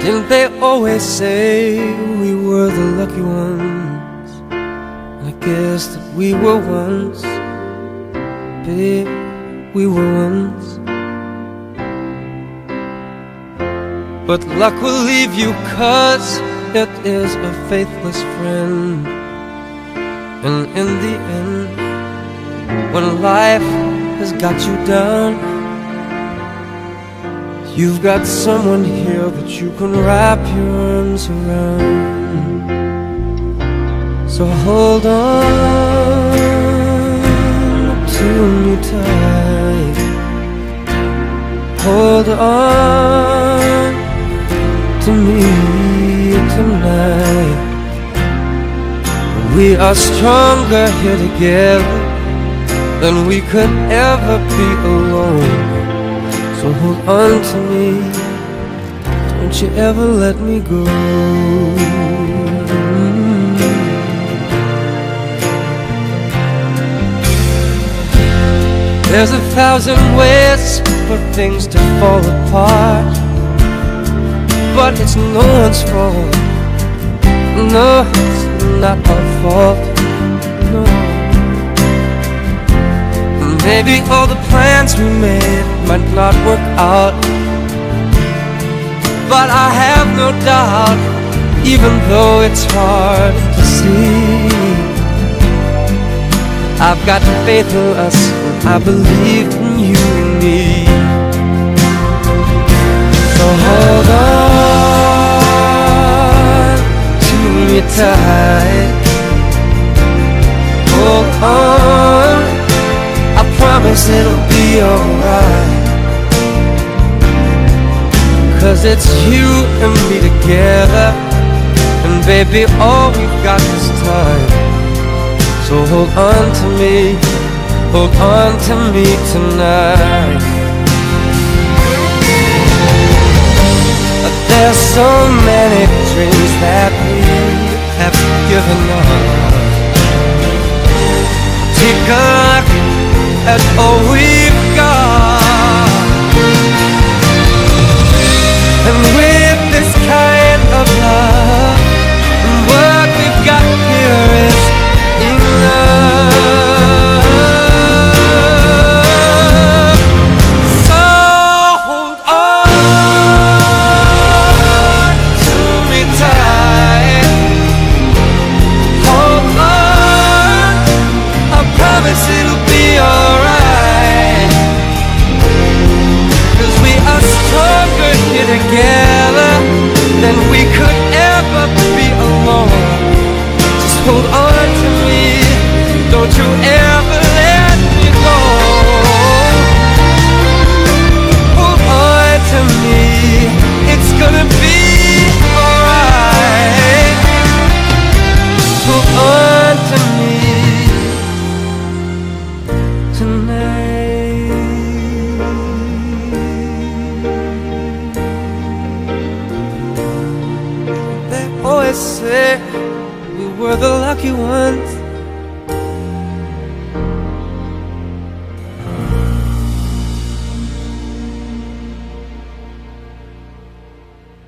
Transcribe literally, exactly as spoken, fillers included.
Didn't they always say we were the lucky ones? I guess that we were once, babe, we were once. But luck will leave you, 'cause it is a faithless friend. And in the end, when life has got you down, you've got someone here that you can wrap your arms around. So hold on to me tight. Hold on to me tonight. We are stronger here together than we could ever be alone. So hold on to me, don't you ever let me go. There's a thousand ways for things to fall apart, but it's no one's fault. No, it's not our fault. No. Maybe all the plans we made might not work out, but I have no doubt, even though it's hard to see, I've got faith in us, and I believe in you and me. So hold on to me tight. Hold on, I promise it'll be alright. 'Cause it's you and me together, and baby, all we've got is time. So hold on to me, hold on to me tonight. There's so many dreams that we have given up. Take a look at all we've got, and with this kind of love, what we've got here is enough. So hold on to me tight. Hold on, I promise it'll be alright. 'Cause we are stronger here together than we could ever be alone. Just hold on to me, don't you ever let me go. Hold on to me, it's gonna be alright. Hold on to me tonight. They always say we were the lucky ones.